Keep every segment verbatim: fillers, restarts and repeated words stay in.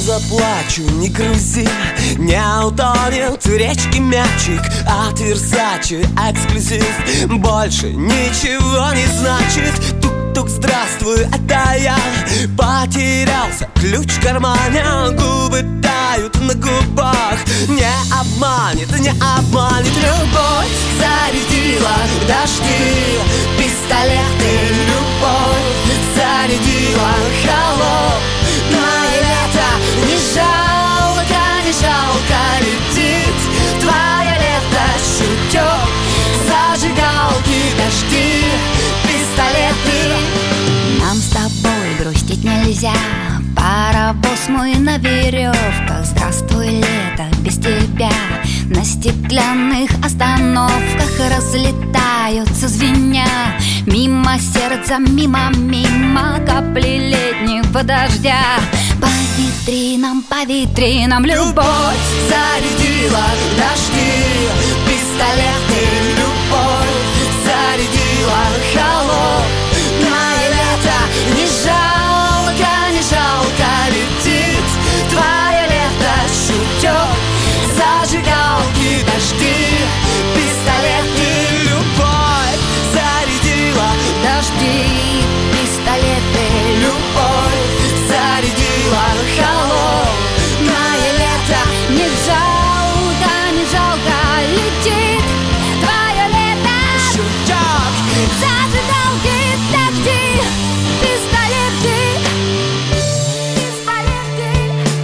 заплачу, не грузи, не утонет в речке мячик от Версачи. Эксклюзив больше ничего не значит. Тук-тук, здравствуй, это я. Потерялся ключ в кармане, губы тают на губах. Не обманет, не обманет любовь. Зарядила дожди, пистолеты, любовь. Зарядила холодное лето. Не жалко, не жалко летит твое лето. Шутёк, зажигалки, дожди, пистолеты. Нам с тобой грустить нельзя, паровоз мой на веревках. Здравствуй, лето, без тебя. На стеклянных остановках разлетаются звеня. Мимо сердца, мимо, мимо капли летнего дождя. По витринам, по витринам любовь. Зарядила дожди, пистолеты, любовь. Зарядила холодное лето. Не жалко, не жалко летит твое лето. Шутёк, зажигалки, дожди, пистолеты, любовь. Зарядила Дожди, пистолеты, любовь. Зарядила холодное лето. не жалко, не жалко летит твое лето. Шутёк, Зажигалки, дожди, пистолеты, пистолеты,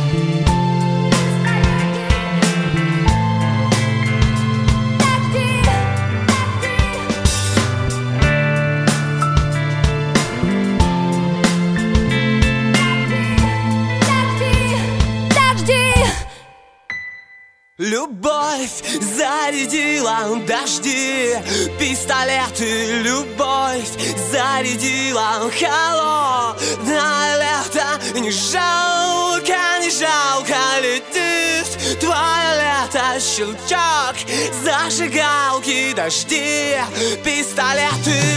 дожди, дожди, дожди. любовь. Зарядила дожди, пистолеты, любовь. Зарядила холодное лето. Не жалко, не жалко летит твое лето. Щелчок, зажигалки, дожди, пистолеты.